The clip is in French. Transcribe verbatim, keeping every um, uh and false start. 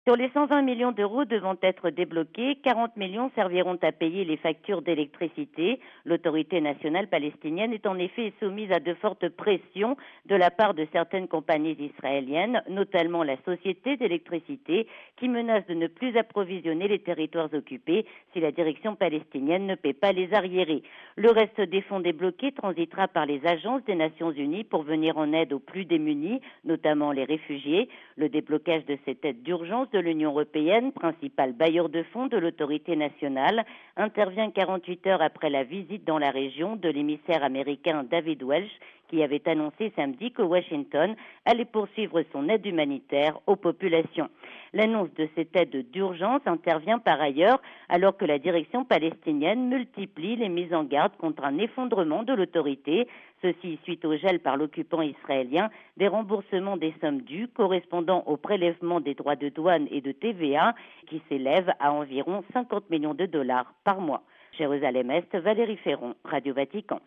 Sur les cent vingt millions d'euros devant être débloqués, quarante millions serviront à payer les factures d'électricité. L'autorité nationale palestinienne est en effet soumise à de fortes pressions de la part de certaines compagnies israéliennes, notamment la Société d'électricité, qui menace de ne plus approvisionner les territoires occupés si la direction palestinienne ne paie pas les arriérés. Le reste des fonds débloqués transitera par les agences des Nations Unies pour venir en aide aux plus démunis, notamment les réfugiés. Le déblocage de cette aide d'urgence de l'Union européenne, principal bailleur de fonds de l'autorité nationale, intervient quarante-huit heures après la visite dans la région de l'émissaire américain David Welsh, qui avait annoncé samedi que Washington allait poursuivre son aide humanitaire aux populations. L'annonce de cette aide d'urgence intervient par ailleurs alors que la direction palestinienne multiplie les mises en garde contre un effondrement de l'autorité, ceci suite au gel par l'occupant israélien des remboursements des sommes dues correspondant au prélèvement des droits de douane et de T V A qui s'élèvent à environ cinquante millions de dollars par mois. Jérusalem-Est, Valérie Ferron, Radio Vatican.